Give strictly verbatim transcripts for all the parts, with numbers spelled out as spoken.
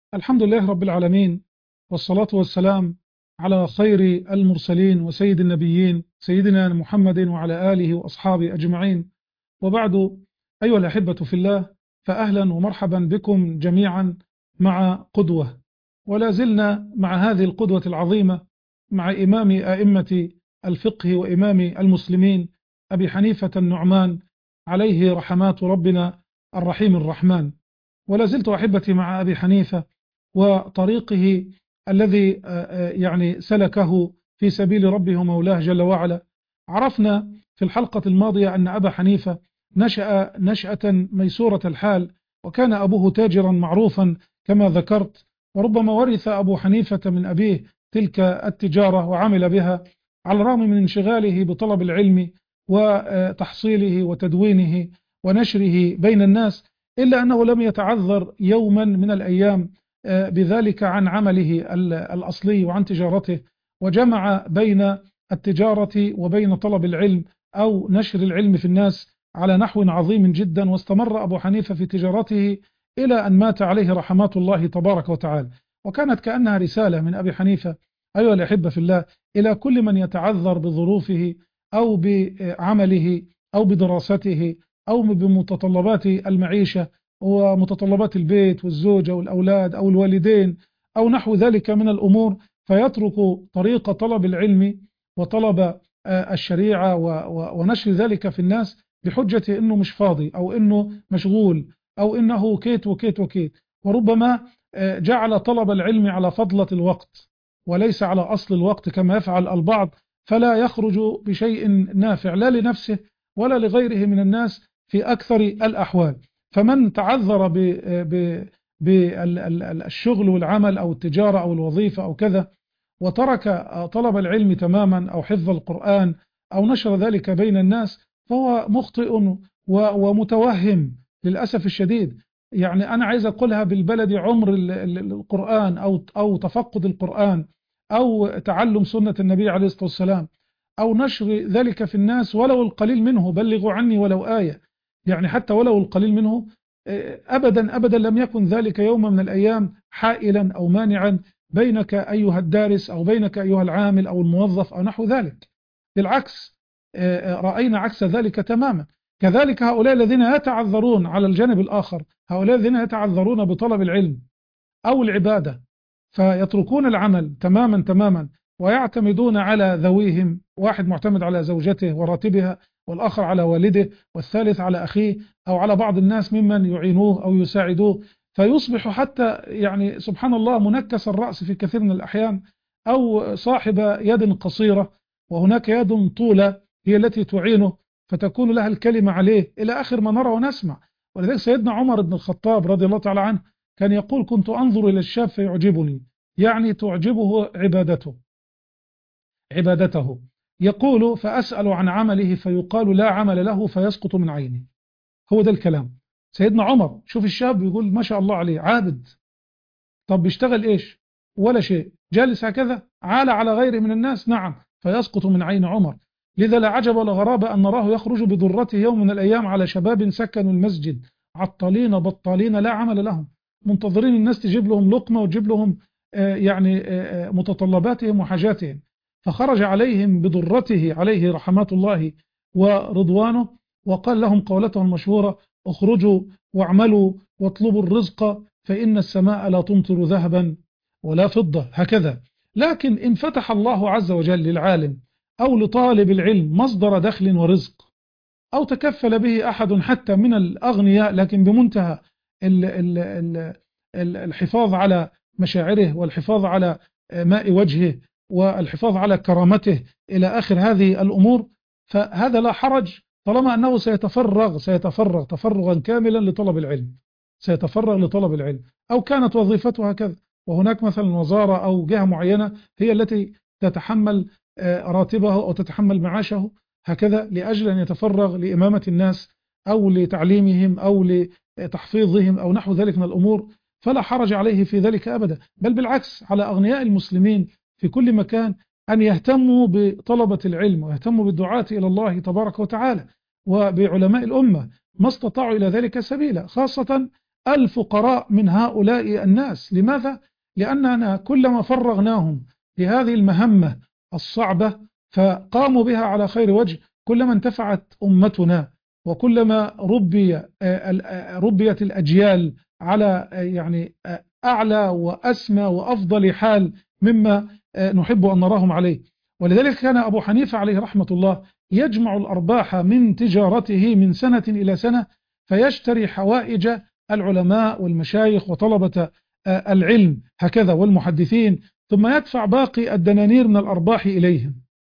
الحمد لله رب العالمين، والصلاة والسلام على خير المرسلين وسيد النبيين سيدنا محمد وعلى آله وأصحابه أجمعين، وبعد. أيها الأحبة في الله، فأهلا ومرحبا بكم جميعا مع قدوة، ولا زلنا مع هذه القدوة العظيمة، مع إمام أئمة الفقه وإمام المسلمين أبي حنيفة النعمان، عليه رحمات ربنا الرحيم الرحمن. ولا زلت أحبتي مع أبي حنيفة وطريقه الذي يعني سلكه في سبيل ربه ومولاه جل وعلا. عرفنا في الحلقة الماضية أن أبا حنيفة نشأ نشأة ميسورة الحال، وكان أبوه تاجرا معروفا كما ذكرت، وربما ورث أبو حنيفة من أبيه تلك التجارة وعمل بها، على الرغم من انشغاله بطلب العلم وتحصيله وتدوينه ونشره بين الناس، إلا أنه لم يتعذر يوما من الأيام بذلك عن عمله الأصلي وعن تجارته، وجمع بين التجارة وبين طلب العلم أو نشر العلم في الناس على نحو عظيم جدا. واستمر أبو حنيفة في تجارته إلى أن مات عليه رحمات الله تبارك وتعالى، وكانت كأنها رسالة من أبي حنيفة أيها الأحبة في الله إلى كل من يتعذر بظروفه أو بعمله أو بدراسته أو بمتطلبات المعيشة ومتطلبات البيت والزوجة والأولاد أو الوالدين أو نحو ذلك من الأمور، فيترك طريق طلب العلم وطلب الشريعة ونشر ذلك في الناس بحجة أنه مش فاضي أو أنه مشغول أو أنه كيت وكيت وكيت، وربما جعل طلب العلم على فضلة الوقت وليس على أصل الوقت كما يفعل البعض، فلا يخرج بشيء نافع لا لنفسه ولا لغيره من الناس في أكثر الأحوال. فمن تعذر بالشغل والعمل أو التجارة أو الوظيفة أو كذا، وترك طلب العلم تماما أو حفظ القرآن أو نشر ذلك بين الناس، فهو مخطئ ومتوهم للأسف الشديد. يعني أنا عايز أقولها بالبلد، عمر القرآن أو أو تفقد القرآن أو تعلم سنة النبي عليه الصلاة والسلام أو نشر ذلك في الناس ولو القليل منه، بلغوا عني ولو آية، يعني حتى ولو القليل منه، أبدا أبدا لم يكن ذلك يوم من الأيام حائلا أو مانعا بينك أيها الدارس أو بينك أيها العامل أو الموظف أو نحو ذلك. بالعكس، رأينا عكس ذلك تماما. كذلك هؤلاء الذين يتعذرون على الجانب الآخر، هؤلاء الذين يتعذرون بطلب العلم أو العبادة، فيتركون العمل تماما تماما ويعتمدون على ذويهم، واحد معتمد على زوجته وراتبها، والآخر على والده، والثالث على أخيه أو على بعض الناس ممن يعينوه أو يساعدوه، فيصبح حتى يعني سبحان الله منكس الرأس في كثير من الأحيان، أو صاحب يد قصيرة وهناك يد طولة هي التي تعينه فتكون لها الكلمة عليه، إلى آخر ما نرى ونسمع. ولذلك سيدنا عمر بن الخطاب رضي الله تعالى عنه كان يقول: كنت أنظر إلى الشاب فيعجبني، يعني تعجبه عبادته عبادته يقول: فأسأل عن عمله فيقال لا عمل له فيسقط من عيني. هو ده الكلام سيدنا عمر. شوف الشاب يقول ما شاء الله عليه عابد، طب بيشتغل إيش؟ ولا شيء، جالس هكذا عال على غيره من الناس، نعم، فيسقط من عين عمر. لذا لا عجب ولا غراب أن نراه يخرج بضرته يوم من الأيام على شباب سكنوا المسجد عطالين بطالين لا عمل لهم، منتظرين الناس تجيب لهم لقمة وتجيب لهم آه يعني آه متطلباتهم وحاجاتهم، فخرج عليهم بضرته عليه رحمات الله ورضوانه، وقال لهم قولته المشهورة: اخرجوا واعملوا واطلبوا الرزق فإن السماء لا تمطر ذهبا ولا فضة، هكذا. لكن إن فتح الله عز وجل للعالم أو لطالب العلم مصدر دخل ورزق، أو تكفل به أحد حتى من الأغنياء لكن بمنتهى ال ال ال الحفاظ على مشاعره والحفاظ على ماء وجهه والحفاظ على كرامته إلى آخر هذه الأمور، فهذا لا حرج طالما أنه سيتفرغ سيتفرغ تفرغا كاملا لطلب العلم، سيتفرغ لطلب العلم، أو كانت وظيفته هكذا، وهناك مثلا وزارة أو جهة معينة هي التي تتحمل راتبه أو تتحمل معاشه هكذا لأجل أن يتفرغ لإمامة الناس أو لتعليمهم أو لتحفيظهم أو نحو ذلك من الأمور، فلا حرج عليه في ذلك أبدا. بل بالعكس، على أغنياء المسلمين في كل مكان أن يهتموا بطلبة العلم ويهتموا بالدعاة إلى الله تبارك وتعالى وبعلماء الأمة ما استطاعوا إلى ذلك سبيلا، خاصة الفقراء من هؤلاء الناس. لماذا؟ لأننا كلما فرغناهم لهذه المهمة الصعبة فقاموا بها على خير وجه كلما انتفعت أمتنا، وكلما ربي ربيت الأجيال على يعني أعلى وأسمى وأفضل حال مما نحب أن نراهم عليه. ولذلك كان أبو حنيفة عليه رحمة الله يجمع الأرباح من تجارته من سنة إلى سنة فيشتري حوائج العلماء والمشايخ وطلبة العلم هكذا والمحدثين، ثم يدفع باقي الدنانير من الأرباح إليهم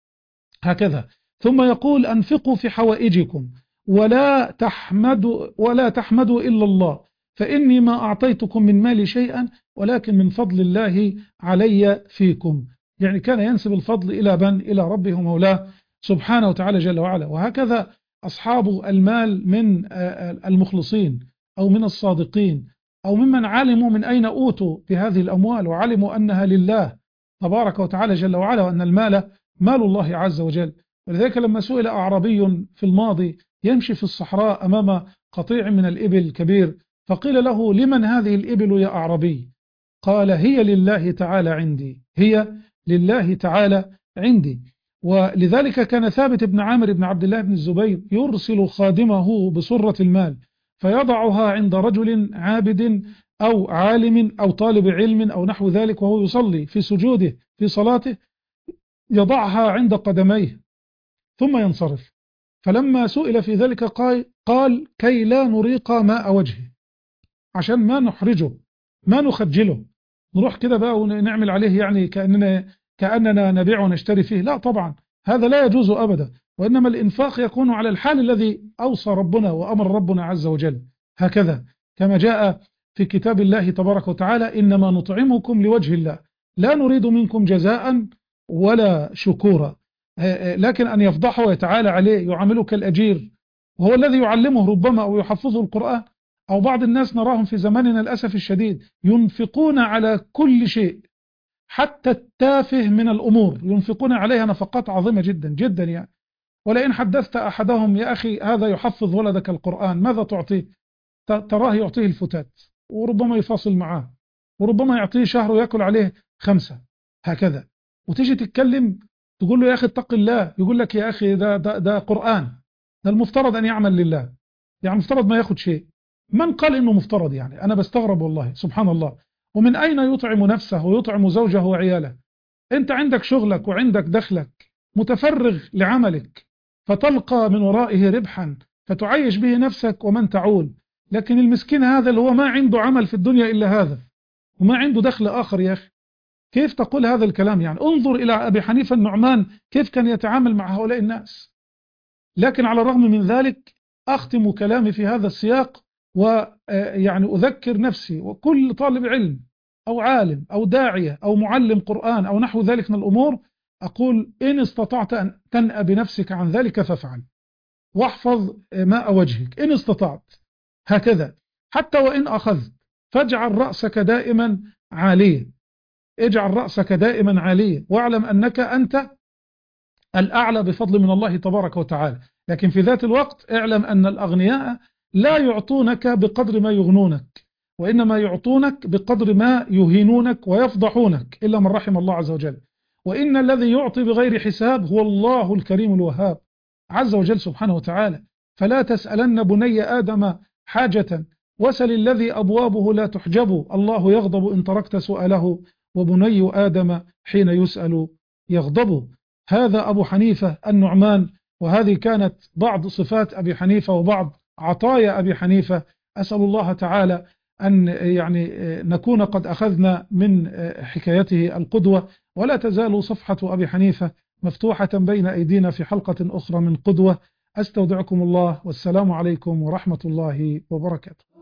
هكذا، ثم يقول أنفقوا في حوائجكم ولا تحمدوا ولا تحمدوا إلا الله، فإني ما أعطيتكم من مالي شيئا ولكن من فضل الله علي فيكم. يعني كان ينسب الفضل إلى من؟ إلى ربه ومولاه سبحانه وتعالى جل وعلا. وهكذا أصحاب المال من المخلصين أو من الصادقين أو ممن علموا من أين أوتوا بهذه الأموال وعلموا أنها لله تبارك وتعالى جل وعلا، وأن المال مال الله عز وجل. ولذلك لما سئل أعرابي في الماضي يمشي في الصحراء أمام قطيع من الإبل الكبير فقيل له لمن هذه الإبل يا أعرابي؟ قال هي لله تعالى عندي، هي لله تعالى عندي. ولذلك كان ثابت بن عامر بن عبد الله بن الزبير يرسل خادمه بصرة المال فيضعها عند رجل عابد أو عالم أو طالب علم أو نحو ذلك وهو يصلي في سجوده في صلاته، يضعها عند قدميه ثم ينصرف. فلما سئل في ذلك قال كي لا نريق ماء وجهه، عشان ما نحرجه ما نخجله نروح كده بقى ونعمل عليه يعني كأننا, كأننا نبيع ونشتري فيه. لا طبعا هذا لا يجوز أبدا، وإنما الإنفاق يكون على الحال الذي أوصى ربنا وأمر ربنا عز وجل هكذا كما جاء في كتاب الله تبارك وتعالى إنما نطعمكم لوجه الله لا نريد منكم جزاء ولا شكورا. لكن أن يفضحه ويتعالى عليه يعامله كالأجير وهو الذي يعلمه ربما أو يحفظه القرآن. أو بعض الناس نراهم في زماننا للأسف الشديد ينفقون على كل شيء حتى التافه من الأمور ينفقون عليها نفقات عظيمة جدا جدا يعني. ولئن حدثت أحدهم يا أخي هذا يحفظ ولدك القرآن ماذا تعطيه؟ تراه يعطيه الفتات وربما يفاصل معاه وربما يعطيه شهر ويأكل عليه خمسة هكذا، وتيجي تتكلم تقول له يا أخي اتق الله يقول لك يا أخي ده, ده, ده قرآن، ده المفترض أن يعمل لله، يعني مفترض ما ياخد شيء. من قال إنه مفترض؟ يعني أنا بستغرب والله سبحان الله. ومن أين يطعم نفسه ويطعم زوجه وعياله؟ أنت عندك شغلك وعندك دخلك متفرغ لعملك فتلقى من ورائه ربحا فتعيش به نفسك ومن تعول. لكن المسكين هذا اللي هو ما عنده عمل في الدنيا إلا هذا وما عنده دخل آخر، يا أخي كيف تقول هذا الكلام؟ يعني انظر إلى أبي حنيفة النعمان كيف كان يتعامل مع هؤلاء الناس. لكن على الرغم من ذلك أختم كلامي في هذا السياق ويعني أذكر نفسي وكل طالب علم أو عالم أو داعية أو معلم قرآن أو نحو ذلك من الأمور، أقول إن استطعت أن تنأى بنفسك عن ذلك فافعل، واحفظ ماء وجهك إن استطعت هكذا. حتى وإن أخذت فاجعل رأسك دائما عاليا، اجعل رأسك دائما عاليا واعلم أنك أنت الأعلى بفضل من الله تبارك وتعالى. لكن في ذات الوقت اعلم أن الأغنياء لا يعطونك بقدر ما يغنونك، وإنما يعطونك بقدر ما يهينونك ويفضحونك إلا من رحم الله عز وجل. وإن الذي يعطي بغير حساب هو الله الكريم الوهاب عز وجل سبحانه وتعالى. فلا تسألن بني آدم حاجة وسل الذي أبوابه لا تحجب، الله يغضب إن تركت سؤاله وبني آدم حين يسأل يغضب. هذا أبو حنيفة النعمان، وهذه كانت بعض صفات أبي حنيفة وبعض عطايا أبي حنيفة. أسأل الله تعالى أن يعني نكون قد أخذنا من حكايته القدوة، ولا تزال صفحة أبي حنيفة مفتوحة بين أيدينا في حلقة أخرى من قدوة. أستودعكم الله والسلام عليكم ورحمة الله وبركاته.